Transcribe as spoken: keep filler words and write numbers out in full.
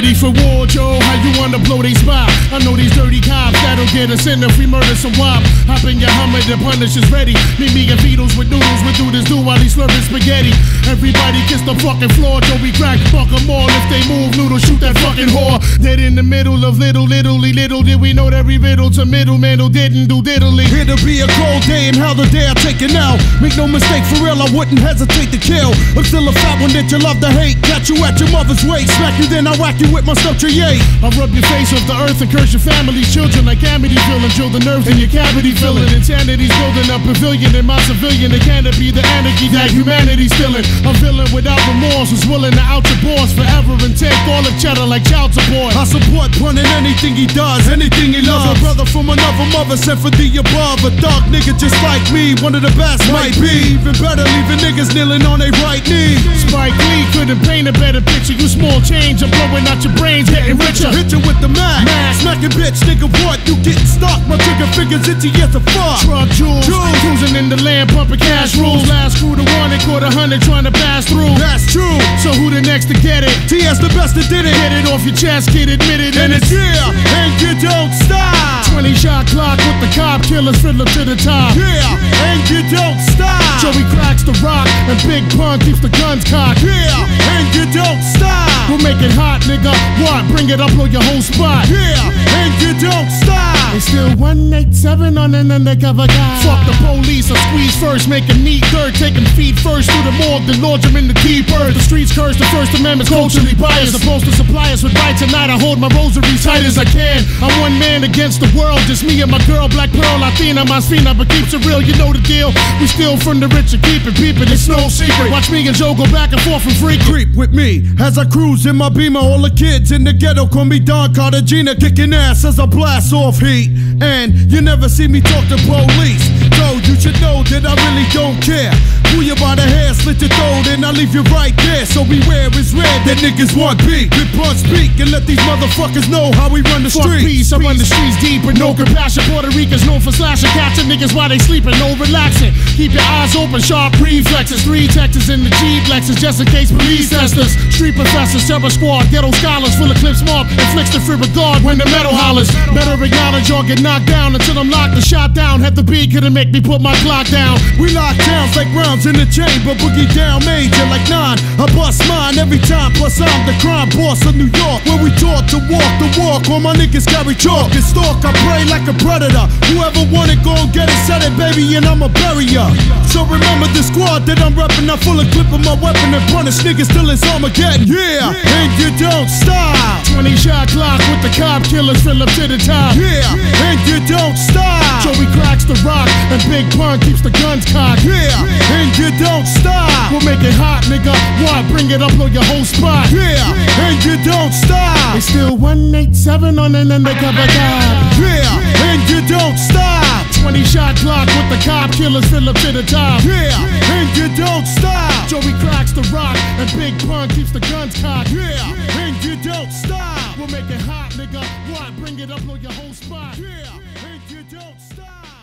ready for war, Joe? How you wanna blow they spot? I know these dirty cops that'll get us in if we murder some wop. Hop in your Hummer, the punish is ready. Meet me and Beatles with noodles, we do this do while he's slurping spaghetti. Everybody kiss the fucking floor, Joe, we crack, fuck them all. If they move, noodles, shoot that fucking whore. Dead in the middle of little, little, little did we know that we riddle to middleman who didn't do diddly. Here to be a cold day and how the day I take it now. Make no mistake, for real, I wouldn't hesitate to kill. I'm still a fat one that you love to hate. Got you at your mother's waist, smack you then I whack you with my stuff tree. I rub your face off the earth and curse your family's children like Amity filling, drill the nerves in your cavity filling. Insanity's building a pavilion in my civilian. It can't be the anarchy that humanity's stealing. I'm villain without remorse, who's willing to out your boss forever and take all the cheddar like child support. I support Pun in anything he does, anything he loves. A brother from another mother sent for the above. A dark nigga just like me, one of the best might be. Even better, leaving niggas kneeling on their right knee. Spike Lee couldn't paint a better picture. You small change, I'm blowing out your brains, getting richer. Hit you with the Mac, Mac. Smacking bitch, nigga, what? You getting stuck, my trigger fingers itchy as a fuck. Truck jewels, jewels, cruising in the land, pumping cash rules. Last crew to one, they caught a hundred trying to pass through. That's true. So who the next to get it? T S the best that did it. Get it off your chest, kid, admit it. And it's yeah, and you don't stop. twenty shot clock with the cop killers, fiddler to the top. Yeah, and you don't stop. Joey cracks the rock, and Big Pun keeps the guns cocked. Yeah, and you don't stop. We'll make it hot, nigga. What? Bring it up, blow your whole spot. Yeah, and you don't stop. It's still one eighty-seven on an undercover guy. Fuck the police, I squeeze first, make him neat third. Take him feet first through the morgue, then launch him in the deep earth. The streets curse, the First Amendment's culturally biased. Supposed to supply us with right tonight. I hold my rosary tight as I can. I'm one man against the world, just me and my girl, Black Pearl, Latina, Masina, but keeps it real, you know the deal. We steal from the rich and keep it peeping, it's no secret. Watch me and Joe go back and forth and freak. Creep with me as I cruise in my Beamer. All the kids in the ghetto call me Don Cartagena, kicking ass as I blast off heat. And you never see me talk to police, so you should know that I really don't care. Pull you by the hair, slit your throat, and I leave you right there. So beware, it's red that niggas want beat. Good punch speak and let these motherfuckers know how we run the Fuck streets. peace, I run the streets deep with no compassion. Puerto Ricans known for slashing, catching niggas while they sleeping, no relaxing. Keep your eyes open, sharp reflexes. Three Texas in the Jeep Lexus, just in case police test us. Street professors, terror squad, ghetto scholars, full of clips marked, inflicts the free regard when the metal hollers. Better acknowledge or get knocked down until I'm locked and shot down. Had the beat, couldn't make me put my clock down. We lock towns like rounds in the chamber, boogie down major like nine. I bust mine every time, plus I'm the crime boss of New York, where we taught to walk the walk. All my niggas carry chalk and stalk, I pray like a predator. Whoever want it, gon' get it, set it, baby, and I'ma bury ya. So remember the squad that I'm reppin', I full of clip of my weapon and punish niggas till it's Armageddon. Yeah, and you don't stop. twenty shot clock with the cop killers, fill up to the top. Yeah, and you don't stop. Joey cracks the rock, and Big Pun keeps the guns cocked. Yeah, and you don't stop. We'll make it hot, nigga. What? Bring it up, blow your whole spot. Yeah, and you don't stop. It's still one eighty-seven on an undercover guy. Yeah, and you don't stop. twenty shot clock with the cop killers, fill up to the top. Yeah, and you don't stop. Joey cracks the rock, and Big Pun keeps the guns cocked. Yeah, and you don't stop. We'll make it hot, nigga. What? Bring it up, blow your whole spot. Yeah, and you don't stop.